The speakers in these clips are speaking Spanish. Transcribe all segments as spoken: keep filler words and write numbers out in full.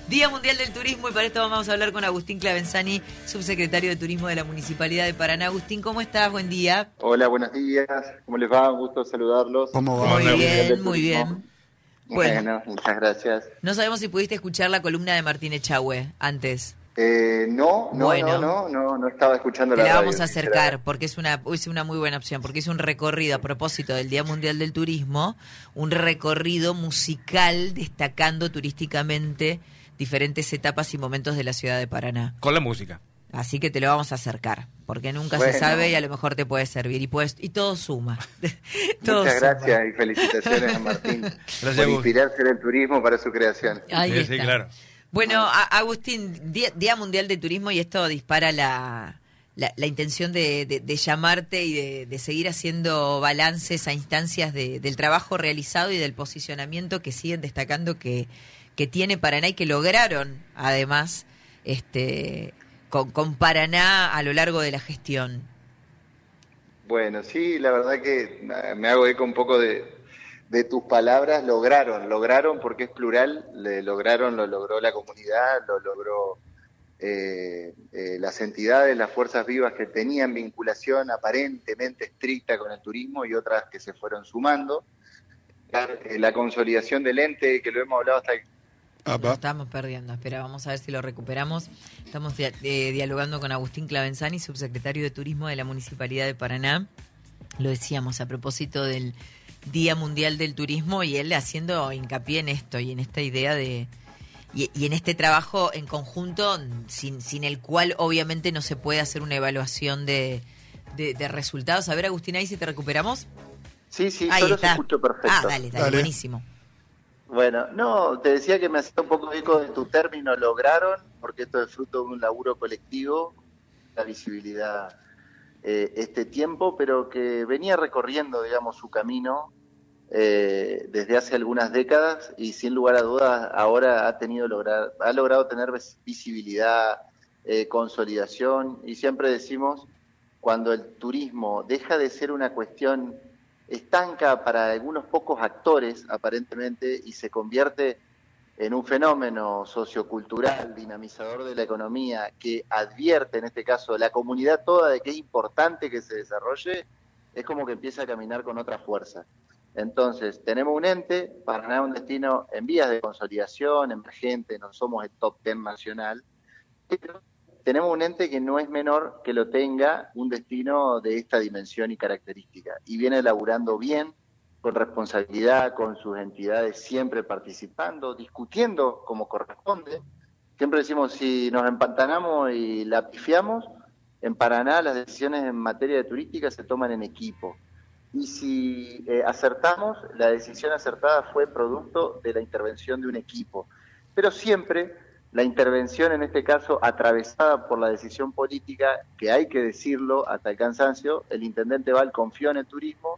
Día Mundial del Turismo, y para esto vamos a hablar con Agustín Clavenzani, subsecretario de Turismo de la Municipalidad de Paraná. Agustín, ¿cómo estás? Buen día. Hola, buenos días. ¿Cómo les va? Un gusto saludarlos. ¿Cómo va? Muy bien, muy bien. Bueno, bueno, muchas gracias. No sabemos si pudiste escuchar la columna de Martín Echagüe antes. Eh, no, no, bueno, no, no, no, no estaba escuchando te la la radio. vamos a acercar porque es una, es una muy buena opción, porque es un recorrido a propósito del Día Mundial del Turismo, un recorrido musical destacando turísticamente diferentes etapas y momentos de la ciudad de Paraná. Con la música. Así que te lo vamos a acercar, porque nunca bueno. se sabe y a lo mejor te puede servir. Y puedes, y todo suma. todo Muchas suma. gracias y felicitaciones a Martín Gracias, por inspirarse en el turismo para su creación. Ahí Sí, está. sí, claro. Bueno, a- Agustín, día, Día Mundial de Turismo, y esto dispara la, la, la intención de, de, de llamarte y de, de seguir haciendo balances a instancias de, del trabajo realizado y del posicionamiento que siguen destacando que, que tiene Paraná y que lograron, además, este con, con Paraná a lo largo de la gestión. Bueno, sí, la verdad que me hago eco un poco de, de tus palabras. Lograron, lograron porque es plural, le lograron, lo logró la comunidad, lo logró eh, eh, las entidades, las fuerzas vivas que tenían vinculación aparentemente estricta con el turismo y otras que se fueron sumando. La, eh, la consolidación del ente, que lo hemos hablado hasta... Lo estamos perdiendo. Espera, vamos a ver si lo recuperamos. Estamos dia- eh, dialogando con Agustín Clavenzani, subsecretario de Turismo de la Municipalidad de Paraná. Lo decíamos a propósito del Día Mundial del Turismo y él haciendo hincapié en esto y en esta idea de... Y, y en este trabajo en conjunto, sin, sin el cual obviamente no se puede hacer una evaluación de, de, de resultados. A ver, Agustín, ahí si te recuperamos. Sí, sí, Ahí yo los está. escucho perfecto. Ah, dale, dale, Dale. buenísimo. Bueno, no, te decía que me hacía un poco eco de tu término, lograron, porque esto es fruto de un laburo colectivo, la visibilidad eh, este tiempo, pero que venía recorriendo, digamos, su camino eh, desde hace algunas décadas y sin lugar a dudas ahora ha tenido lograr, ha logrado tener visibilidad, eh, consolidación, y siempre decimos, cuando el turismo deja de ser una cuestión estanca para algunos pocos actores, aparentemente, y se convierte en un fenómeno sociocultural, dinamizador de la economía, que advierte, en este caso, la comunidad toda de que es importante que se desarrolle, es como que empieza a caminar con otra fuerza. Entonces, tenemos un ente, Paraná es un destino en vías de consolidación, emergente, no somos el top ten nacional, pero tenemos un ente que no es menor que lo tenga un destino de esta dimensión y característica, y viene laburando bien, con responsabilidad, con sus entidades siempre participando, discutiendo como corresponde. Siempre decimos, si nos empantanamos y la pifiamos, en Paraná las decisiones en materia de turística se toman en equipo. Y si eh, acertamos, la decisión acertada fue producto de la intervención de un equipo. Pero siempre la intervención, en este caso, atravesada por la decisión política, que hay que decirlo hasta el cansancio, el intendente Val confió en el turismo,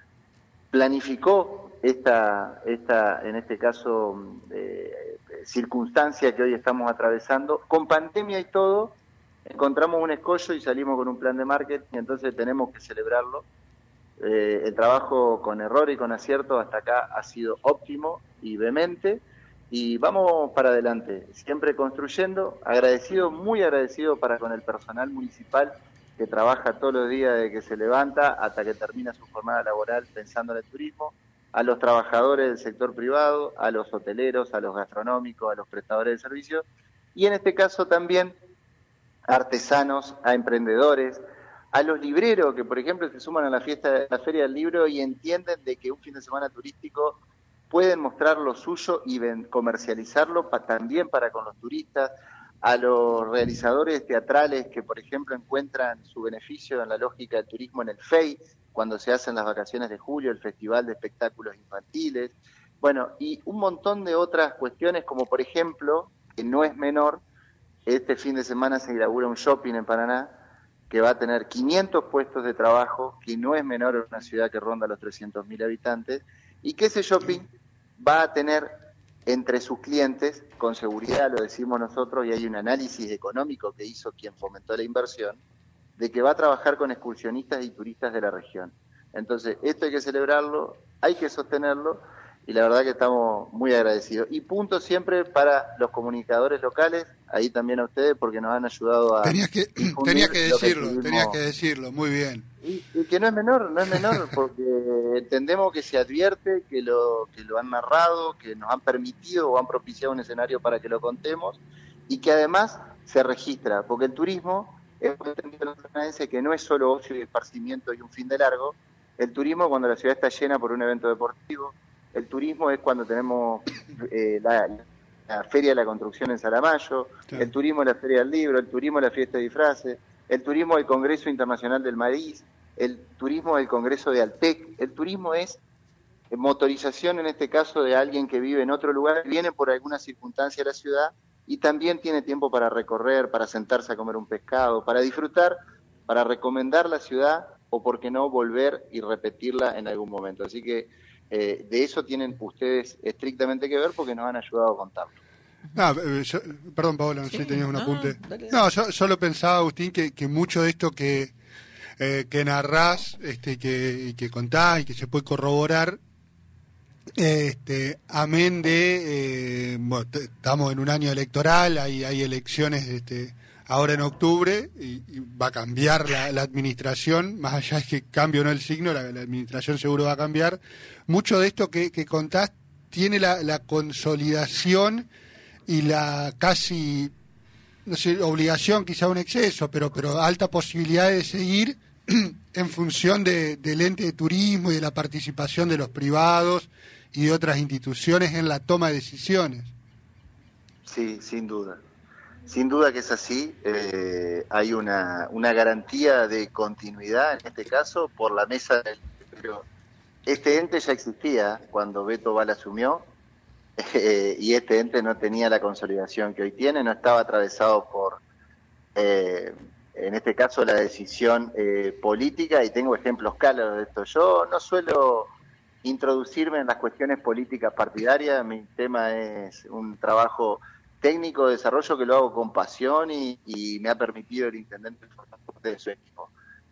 planificó esta, esta en este caso, eh, circunstancia que hoy estamos atravesando, con pandemia y todo, encontramos un escollo y salimos con un plan de marketing, y entonces tenemos que celebrarlo. Eh, el trabajo con error y con acierto hasta acá ha sido óptimo y vehemente, y vamos para adelante, siempre construyendo, agradecido, muy agradecido para con el personal municipal que trabaja todos los días desde que se levanta hasta que termina su jornada laboral pensando en el turismo, a los trabajadores del sector privado, a los hoteleros, a los gastronómicos, a los prestadores de servicios, y en este caso también a artesanos, a emprendedores, a los libreros que, por ejemplo, se suman a la fiesta de la Feria del Libro y entienden de que un fin de semana turístico pueden mostrar lo suyo y ven, comercializarlo pa, también para con los turistas, a los realizadores teatrales que, por ejemplo, encuentran su beneficio en la lógica del turismo en el F E I, cuando se hacen las vacaciones de julio, el Festival de Espectáculos Infantiles, bueno, y un montón de otras cuestiones, como por ejemplo, que no es menor, este fin de semana se inaugura un shopping en Paraná, que va a tener quinientos puestos de trabajo, que no es menor en una ciudad que ronda los trescientos mil habitantes, y que ese shopping va a tener entre sus clientes, con seguridad lo decimos nosotros, y hay un análisis económico que hizo quien fomentó la inversión, de que va a trabajar con excursionistas y turistas de la región. Entonces, esto hay que celebrarlo, hay que sostenerlo, y la verdad que estamos muy agradecidos. Y punto siempre para los comunicadores locales, ahí también a ustedes, porque nos han ayudado a tenías que tenías que decirlo, que tenías que decirlo, muy bien. Y, y que no es menor, no es menor, porque entendemos que se advierte, que lo que lo han narrado, que nos han permitido o han propiciado un escenario para que lo contemos, y que además se registra, porque el turismo es un que no es solo ocio y esparcimiento y un fin de largo. El turismo es cuando la ciudad está llena por un evento deportivo. El turismo es cuando tenemos eh, la, la Feria de la Construcción en Salamayo, sí. El turismo es la Feria del Libro, el turismo es la fiesta de disfraces, el turismo es el Congreso Internacional del Maíz, el turismo es el Congreso de Altec. El turismo es motorización, en este caso, de alguien que vive en otro lugar, viene por alguna circunstancia a la ciudad y también tiene tiempo para recorrer, para sentarse a comer un pescado, para disfrutar, para recomendar la ciudad o, por qué no, volver y repetirla en algún momento. Así que Eh, de eso tienen ustedes estrictamente que ver porque nos han ayudado a contarlo. Ah, yo, perdón, Paola, no sé si tenías un apunte. No, dale. No, yo, yo lo pensaba, Agustín, que, que mucho de esto que, eh, que narrás, este, que, que contás y que se puede corroborar, este, amén de, eh, bueno, t- estamos en un año electoral, hay, hay elecciones este, ahora en octubre y, y va a cambiar la, la administración, más allá de que cambie o no el signo, la, la administración seguro va a cambiar. Mucho de esto que, que contás tiene la, la consolidación y la casi, no sé, obligación, quizá un exceso, pero, pero alta posibilidad de seguir en función de, del ente de turismo y de la participación de los privados y de otras instituciones en la toma de decisiones. Sí, sin duda. Sin duda que es así. Eh, hay una, una garantía de continuidad, en este caso, por la mesa del... Este ente ya existía cuando Beto Val asumió, eh, y este ente no tenía la consolidación que hoy tiene, no estaba atravesado por, eh, en este caso, la decisión eh, política, y tengo ejemplos claros de esto. Yo no suelo introducirme en las cuestiones políticas partidarias, mi tema es un trabajo técnico de desarrollo que lo hago con pasión y, y me ha permitido el intendente formar parte de su equipo.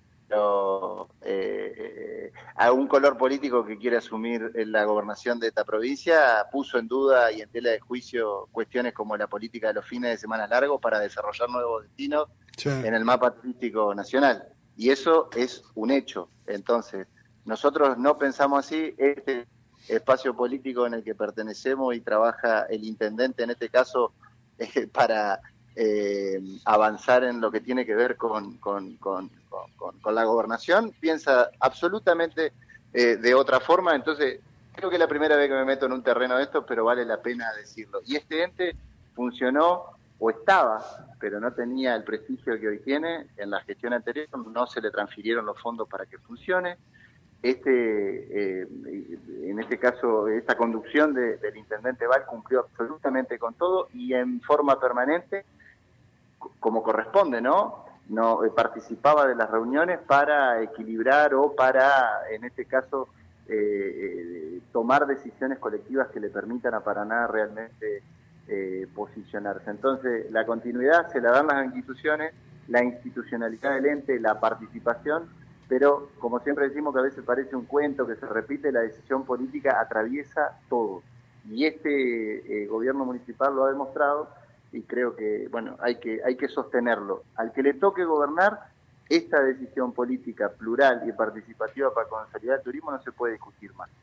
Pero eh, a un color político que quiere asumir la gobernación de esta provincia puso en duda y en tela de juicio cuestiones como la política de los fines de semana largos para desarrollar nuevos destinos, sí, en el mapa turístico nacional. Y eso es un hecho. Entonces, nosotros no pensamos así. Este espacio político en el que pertenecemos y trabaja el intendente, en este caso, eh, para eh, avanzar en lo que tiene que ver con, con, con, con, con la gobernación, piensa absolutamente eh, de otra forma. Entonces, creo que es la primera vez que me meto en un terreno de esto, pero vale la pena decirlo. Y este ente funcionó, o estaba, pero no tenía el prestigio que hoy tiene. En la gestión anterior no se le transfirieron los fondos para que funcione. Este, eh, en este caso, esta conducción de, del intendente Val cumplió absolutamente con todo y en forma permanente, como corresponde, ¿no? No eh, participaba de las reuniones para equilibrar o para, en este caso, eh, eh, tomar decisiones colectivas que le permitan a Paraná realmente eh, posicionarse. Entonces, la continuidad se la dan las instituciones, la institucionalidad del ente, la participación, pero como siempre decimos que a veces parece un cuento que se repite, la decisión política atraviesa todo. Y este eh, gobierno municipal lo ha demostrado y creo que, bueno, hay que, hay que sostenerlo. Al que le toque gobernar, esta decisión política plural y participativa para consolidar el turismo no se puede discutir más.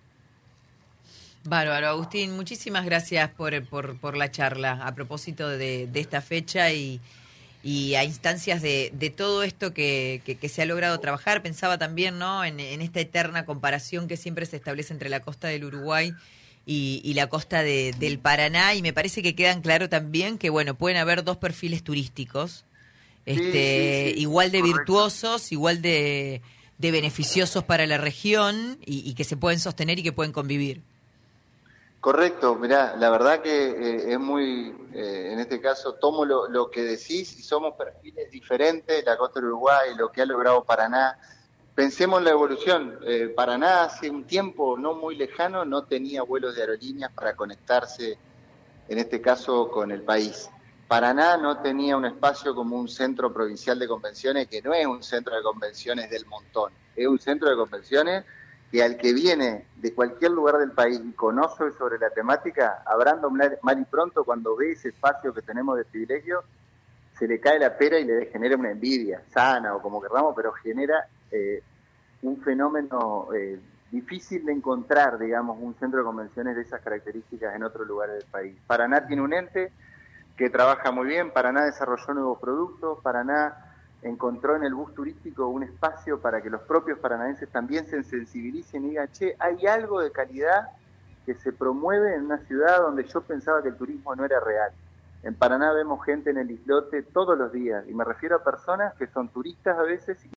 Bárbaro, Agustín, muchísimas gracias por, por, por la charla a propósito de, de esta fecha y, y a instancias de, de todo esto que, que, que se ha logrado trabajar. Pensaba también, ¿no?, en, en esta eterna comparación que siempre se establece entre la costa del Uruguay y, y la costa de, del Paraná, y me parece que quedan claro también que, bueno, pueden haber dos perfiles turísticos, este, sí, sí, sí, igual de correcto, virtuosos, igual de, de beneficiosos para la región y, y que se pueden sostener y que pueden convivir. Correcto, mirá, la verdad que eh, es muy, eh, en este caso, tomo lo, lo que decís y somos perfiles diferentes, la costa del Uruguay, lo que ha logrado Paraná. Pensemos en la evolución. Eh, Paraná hace un tiempo no muy lejano no tenía vuelos de aerolíneas para conectarse, en este caso, con el país. Paraná no tenía un espacio como un centro provincial de convenciones, que no es un centro de convenciones del montón, es un centro de convenciones que al que viene de cualquier lugar del país y conoce sobre la temática, hablando mal y pronto, cuando ve ese espacio que tenemos de privilegio, se le cae la pera y le genera una envidia sana o como queramos, pero genera eh, un fenómeno eh, difícil de encontrar, digamos, un centro de convenciones de esas características en otros lugares del país. Paraná tiene un ente que trabaja muy bien, Paraná desarrolló nuevos productos, Paraná encontró en el bus turístico un espacio para que los propios paranaenses también se sensibilicen y digan, che, hay algo de calidad que se promueve en una ciudad donde yo pensaba que el turismo no era real. En Paraná vemos gente en el islote todos los días, y me refiero a personas que son turistas a veces